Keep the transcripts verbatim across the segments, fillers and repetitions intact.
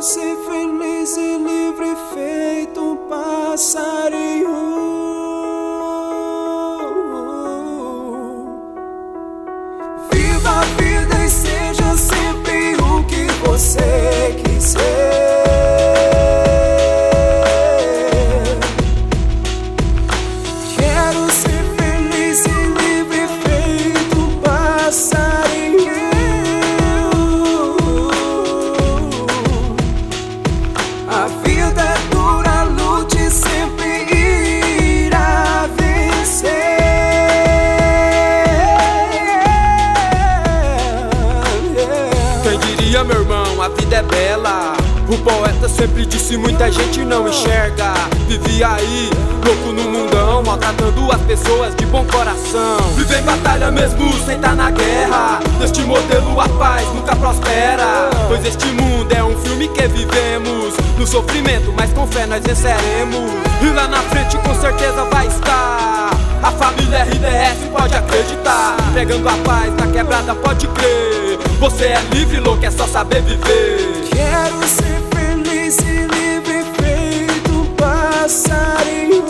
ser feliz e livre, feito um passarinho. Viva a vida e seja sempre o que você quiser. Quero ser feliz e livre, feito um passarinho. A vida é dura, lute, sempre irá vencer. Quem diria, meu irmão, a vida é bela. O poeta sempre disse, muita gente não enxerga. Vivia aí, louco no mundão, maltratando as pessoas de bom coração. Vive em batalha mesmo sem tá na guerra. Neste modelo a paz nunca prospera, pois este mundo é um filme que vivemos no sofrimento, mas com fé nós venceremos. E lá na frente com certeza vai estar a família R D S, pode acreditar. Pegando a paz na quebrada, pode crer. Você é livre, louco, é só saber viver. Quero ser feliz e livre, feito um passarinho.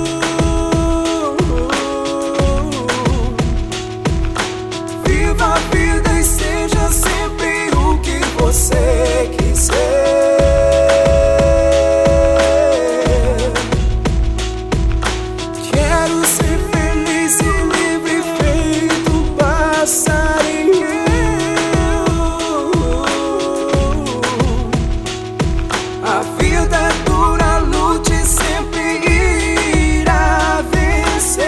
Viva a vida e seja sempre o que você quiser. Quero ser feliz e livre, feito um passarinho. A vida é dura, lute, sempre irá vencer.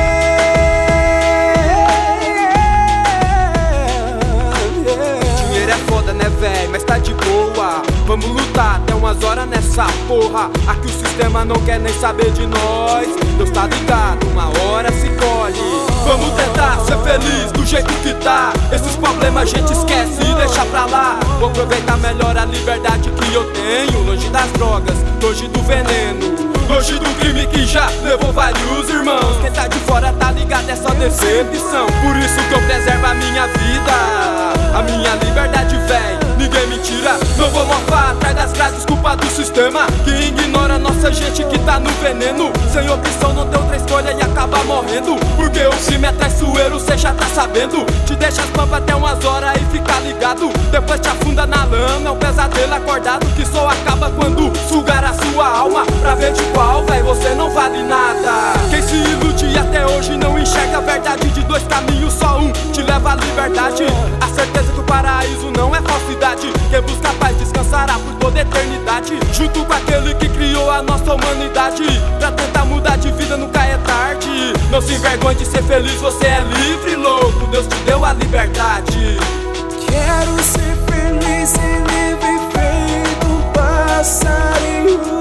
Dinheiro é foda, né, véi? Mas tá de boa. Vamos lutar até umas horas nessa porra. Aqui o sistema não quer nem saber de nós. Deus tá ligado, uma hora se colhe. Vamos tentar ser feliz do jeito que tá. Esses problemas a gente esquece e deixa pra lá. Vou aproveitar melhor a liberdade que eu tenho, longe das drogas, longe do veneno, longe do crime que já levou vários irmãos. Quem tá de fora tá ligado, é só decepção. Por isso que eu preservo a minha vida, a minha liberdade, véi, ninguém me tira. Não vou mofar atrás das grades, culpa do sistema que ignora nossa gente que tá no veneno. Sem opção não tem outra escolha e acaba morrendo, porque o crime é traiçoeiro, cê já tá sabendo. Te deixa as pampas até umas horas e fica ligado. Depois te afunda na lama, é um pesadelo acordado que só acaba quando sugar a sua alma. Pra ver de qual, véi, você não vale nada. Quem se ilude até hoje não enxerga a verdade de dois caminhos, só um te leva à liberdade. A certeza que o paraíso não é falsidade. Quem busca a paz descansará por toda a eternidade, junto com aquele que criou a nossa humanidade. Pra tentar mudar de vida nunca é tarde. Não se envergonhe de ser feliz, você é livre, louco, Deus te deu a liberdade. Quero ser feliz e livre, feito um passarinho.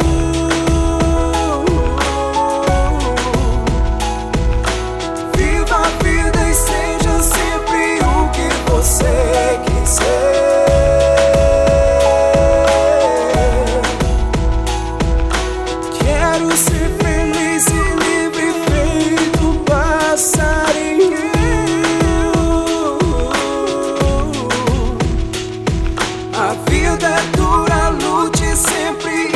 Viva a vida e seja sempre o que você quiser. Quero ser feliz e livre, feito um passarinho. A vida é dura, lute, sempre